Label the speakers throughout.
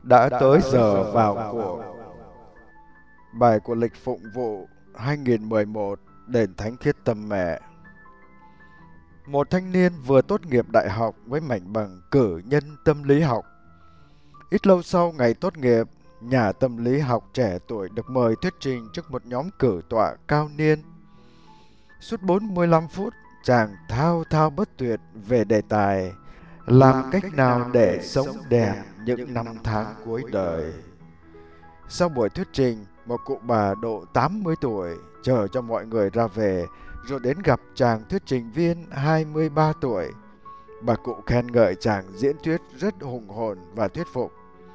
Speaker 1: đã tới giờ vào cuộc. Bài của lịch phụng vụ 2011, đền Thánh Khiết Tâm Mẹ. Một thanh niên vừa tốt nghiệp đại học với mảnh bằng cử nhân tâm lý học. Ít lâu sau ngày tốt nghiệp, nhà tâm lý học trẻ tuổi được mời thuyết trình trước một nhóm cử tọa cao niên. Suốt 45 phút, chàng thao thao bất tuyệt về đề tài làm cách nào để sống đẹp những năm tháng cuối đời. Sau buổi thuyết trình, một cụ bà độ 80 tuổi chờ cho mọi người ra về, rồi đến gặp chàng thuyết trình viên 23 tuổi. Bà cụ khen ngợi chàng diễn thuyết rất hùng hồn và thuyết phục.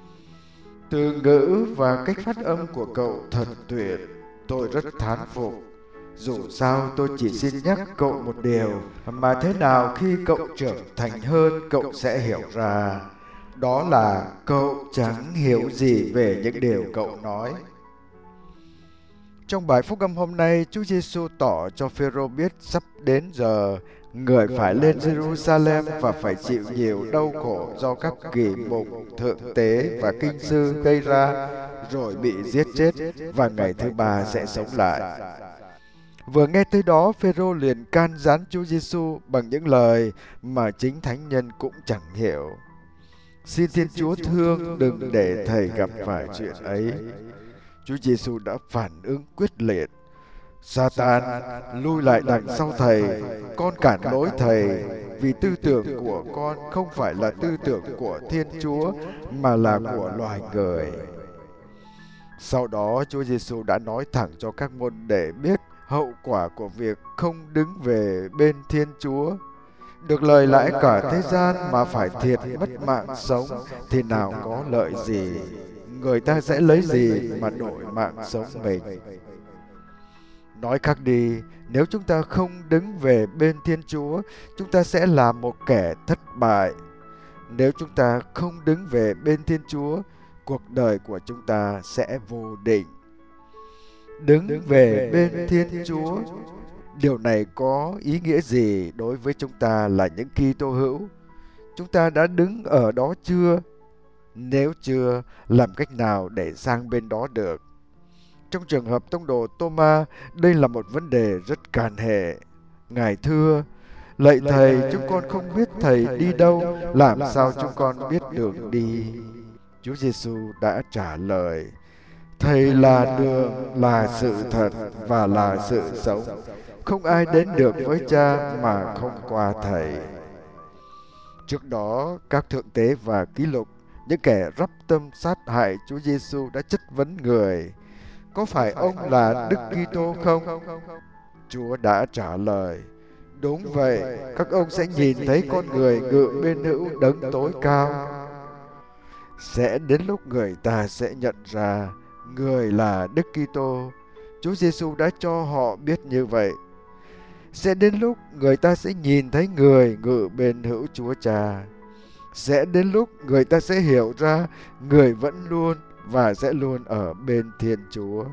Speaker 1: Từ ngữ và cách phát âm của cậu thật tuyệt, tôi rất thán phục. Dù sao tôi chỉ xin nhắc cậu một điều mà thế nào khi cậu trưởng thành hơn cậu sẽ hiểu ra. Đó là cậu chẳng hiểu gì về những điều cậu nói. Trong bài phúc âm hôm nay, Chúa Giêsu tỏ cho Phêrô biết sắp đến giờ người phải lên Jerusalem và phải chịu nhiều đau khổ do các kỳ mục thượng tế và kinh sư gây ra, rồi bị giết chết và ngày thứ ba sẽ sống lại. Vừa nghe tới đó, Phêrô liền can gián Chúa Giêsu bằng những lời mà chính thánh nhân cũng chẳng hiểu. Xin Thiên Chúa thương đừng để thầy gặp phải chuyện ấy. Chúa Giêsu đã phản ứng quyết liệt. Satan, lui lại đằng sau thầy, con cản lối thầy, vì tư tưởng của con không phải là tư tưởng của Thiên Chúa mà là của loài người. Sau đó, Chúa Giêsu đã nói thẳng cho các môn đệ biết hậu quả của việc không đứng về bên Thiên Chúa. Được lời lãi cả thế gian mà phải thiệt mất mạng sống thì nào có lợi gì? Người ta sẽ lấy gì mà đổi mạng sống mình? Nói khác đi, nếu chúng ta không đứng về bên Thiên Chúa, chúng ta sẽ là một kẻ thất bại. Nếu chúng ta không đứng về bên Thiên Chúa, cuộc đời của chúng ta sẽ vô định. Đứng về bên Thiên Chúa, điều này có ý nghĩa gì đối với chúng ta là những Kitô hữu? Chúng ta đã đứng ở đó chưa? Nếu chưa, làm cách nào để sang bên đó được? Trong trường hợp tông đồ Tô-ma, đây là một vấn đề rất càn hệ. Ngài thưa: lạy thầy, chúng con không biết thầy đi đâu, làm sao chúng con biết đường đi? Chúa Giêsu đã trả lời: thầy là đường, là sự thật và là sự sống. Không ai đến được với Cha mà không qua thầy. Trước đó, các thượng tế và ký lục, những kẻ rắp tâm sát hại Chúa Giêsu đã chất vấn người: có phải ông là Đức Kitô không? Chúa đã trả lời: đúng vậy, các ông sẽ nhìn thấy con người ngự bên hữu đấng tối cao. Sẽ đến lúc người ta sẽ nhận ra người là Đức Kitô. Chúa Giêsu đã cho họ biết như vậy. Sẽ đến lúc người ta sẽ nhìn thấy người ngự bên hữu Chúa Cha. Sẽ đến lúc người ta sẽ hiểu ra người vẫn luôn và sẽ luôn ở bên Thiên Chúa.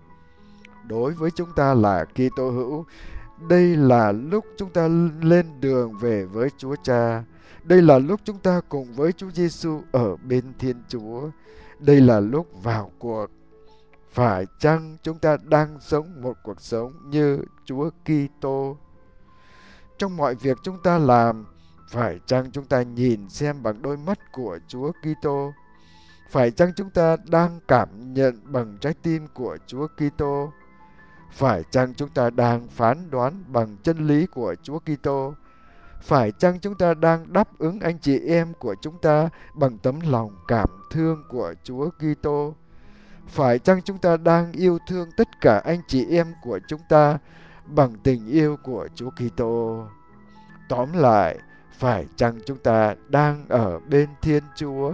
Speaker 1: Đối với chúng ta là Kitô hữu, đây là lúc chúng ta lên đường về với Chúa Cha. Đây là lúc chúng ta cùng với Chúa Giêsu ở bên Thiên Chúa. Đây là lúc vào cuộc. Phải chăng chúng ta đang sống một cuộc sống như Chúa Kitô? Trong mọi việc chúng ta làm, phải chăng chúng ta nhìn xem bằng đôi mắt của Chúa Kitô? Phải chăng chúng ta đang cảm nhận bằng trái tim của Chúa Kitô? Phải chăng chúng ta đang phán đoán bằng chân lý của Chúa Kitô? Phải chăng chúng ta đang đáp ứng anh chị em của chúng ta bằng tấm lòng cảm thương của Chúa Kitô? Phải chăng chúng ta đang yêu thương tất cả anh chị em của chúng ta bằng tình yêu của Chúa Kitô? Tóm lại, phải chăng chúng ta đang ở bên Thiên Chúa?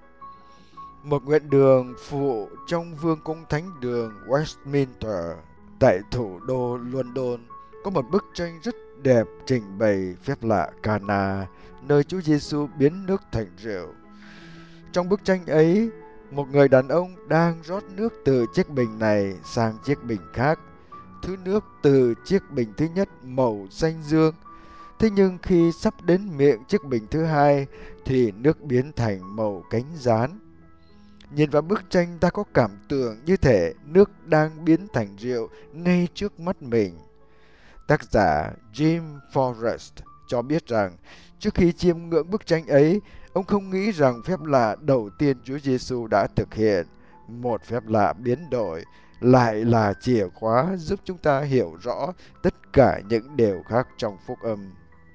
Speaker 1: Một nguyện đường phụ trong vương cung thánh đường Westminster tại thủ đô London có một bức tranh rất đẹp trình bày phép lạ Cana, nơi Chúa Giêsu biến nước thành rượu. Trong bức tranh ấy, một người đàn ông đang rót nước từ chiếc bình này sang chiếc bình khác. Thứ nước từ chiếc bình thứ nhất màu xanh dương. Thế nhưng khi sắp đến miệng chiếc bình thứ hai thì nước biến thành màu cánh gián. Nhìn vào bức tranh, ta có cảm tưởng như thể nước đang biến thành rượu ngay trước mắt mình. Tác giả Jim Forrest cho biết rằng trước khi chiêm ngưỡng bức tranh ấy, ông không nghĩ rằng phép lạ đầu tiên Chúa Giêsu đã thực hiện, một phép lạ biến đổi, lại là chìa khóa giúp chúng ta hiểu rõ tất cả những điều khác trong phúc âm.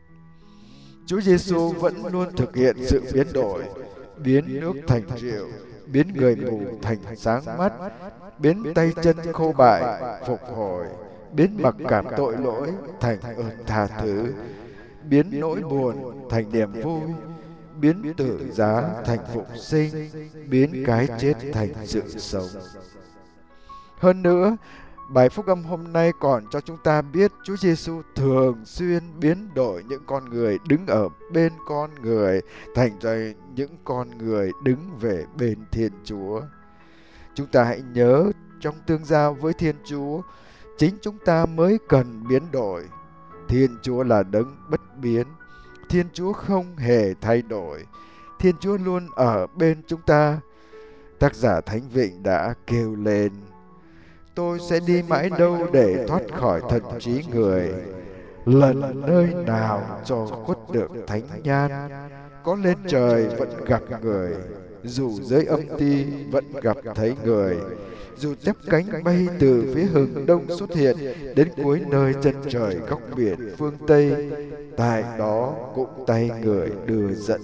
Speaker 1: Chúa Giêsu vẫn luôn thực hiện sự biến đổi, biến nước thành rượu, biến người mù thành sáng mắt, biến tay chân khô bại phục hồi, biến mặc cảm tội lỗi thành ơn tha thứ, biến nỗi buồn thành niềm vui, biến tử giá thành phục sinh, biến cái chết thành sự sống. Hơn nữa, bài phúc âm hôm nay còn cho chúng ta biết Chúa Giêsu thường xuyên biến đổi những con người đứng ở bên con người thành ra những con người đứng về bên Thiên Chúa. Chúng ta hãy nhớ, trong tương giao với Thiên Chúa, chính chúng ta mới cần biến đổi. Thiên Chúa là đấng bất biến. Thiên Chúa không hề thay đổi. Thiên Chúa luôn ở bên chúng ta. Tác giả Thánh Vịnh đã kêu lên: tôi sẽ đi mãi đâu để thoát khỏi thần trí người, lần nơi nào cho khuất được thánh nhan. Có lên trời vẫn gặp người, dù dưới âm ti vẫn gặp thấy người, dù chắp cánh bay từ phía hướng đông xuất hiện đến cuối nơi chân trời góc biển phương Tây, tại đó cũng tay người đưa dẫn.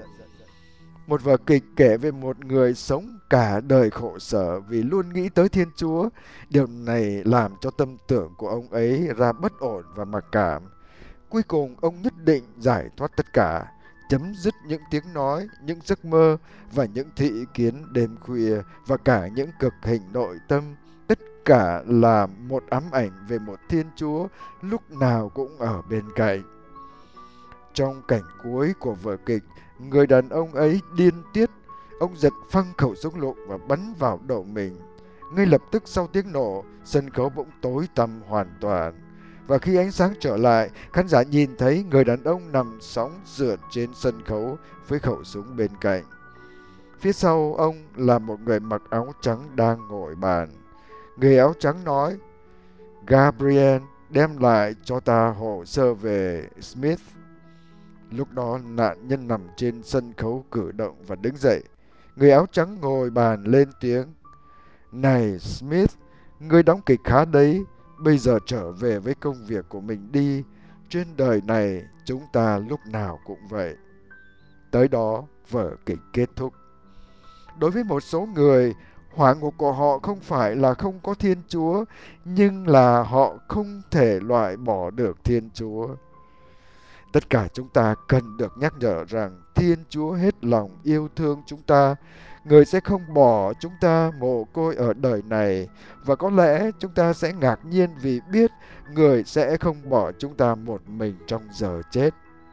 Speaker 1: Một vở kịch kể về một người sống cả đời khổ sở vì luôn nghĩ tới Thiên Chúa. Điều này làm cho tâm tưởng của ông ấy ra bất ổn và mặc cảm. Cuối cùng, ông nhất định giải thoát tất cả, chấm dứt những tiếng nói, những giấc mơ và những thị kiến đêm khuya và cả những cực hình nội tâm. Tất cả là một ám ảnh về một Thiên Chúa lúc nào cũng ở bên cạnh. Trong cảnh cuối của vở kịch, người đàn ông ấy điên tiết. Ông giật phăng khẩu súng lục và bắn vào đầu mình. Ngay lập tức sau tiếng nổ, sân khấu bỗng tối tăm hoàn toàn. Và khi ánh sáng trở lại, khán giả nhìn thấy người đàn ông nằm sóng sượt trên sân khấu với khẩu súng bên cạnh. Phía sau ông là một người mặc áo trắng đang ngồi bàn. Người áo trắng nói: Gabriel, đem lại cho ta hồ sơ về Smith. Lúc đó nạn nhân nằm trên sân khấu cử động và đứng dậy. Người áo trắng ngồi bàn lên tiếng: Này Smith, ngươi đóng kịch khá đấy, bây giờ trở về với công việc của mình đi. Trên đời này chúng ta lúc nào cũng vậy. Tới đó vở kịch kết thúc. Đối với một số người, hỏa ngục của họ không phải là không có Thiên Chúa, nhưng là họ không thể loại bỏ được Thiên Chúa. Tất cả chúng ta cần được nhắc nhở rằng Thiên Chúa hết lòng yêu thương chúng ta. Người sẽ không bỏ chúng ta mồ côi ở đời này. Và có lẽ chúng ta sẽ ngạc nhiên vì biết Người sẽ không bỏ chúng ta một mình trong giờ chết.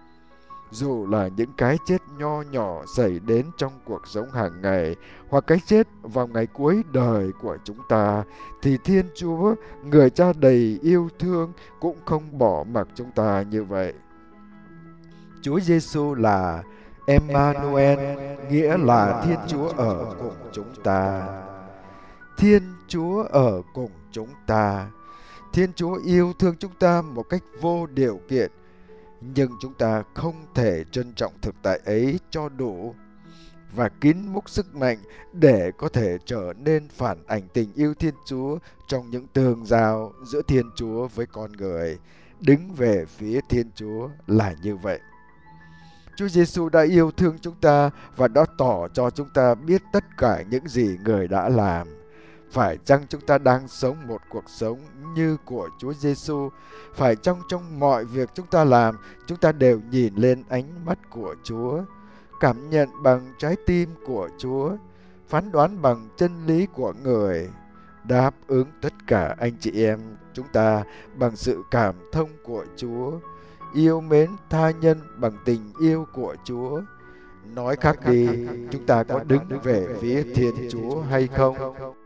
Speaker 1: Dù là những cái chết nho nhỏ xảy đến trong cuộc sống hàng ngày, hoặc cái chết vào ngày cuối đời của chúng ta, thì Thiên Chúa, Người Cha đầy yêu thương, cũng không bỏ mặc chúng ta như vậy. Chúa Giêsu là Emmanuel, nghĩa là Thiên Chúa ở cùng chúng ta. Thiên Chúa ở cùng chúng ta. Thiên Chúa yêu thương chúng ta một cách vô điều kiện, nhưng chúng ta không thể trân trọng thực tại ấy cho đủ và kín múc sức mạnh để có thể trở nên phản ảnh tình yêu Thiên Chúa trong những tương giao giữa Thiên Chúa với con người. Đứng về phía Thiên Chúa là như vậy. Chúa Giêsu đã yêu thương chúng ta và đã tỏ cho chúng ta biết tất cả những gì Người đã làm. Phải chăng chúng ta đang sống một cuộc sống như của Chúa Giêsu? Phải chăng trong mọi việc chúng ta làm, chúng ta đều nhìn lên ánh mắt của Chúa, cảm nhận bằng trái tim của Chúa, phán đoán bằng chân lý của Người, đáp ứng tất cả anh chị em chúng ta bằng sự cảm thông của Chúa, yêu mến tha nhân bằng tình yêu của Chúa. Nói khác đi, chúng ta có đứng về phía Thiên Chúa hay không?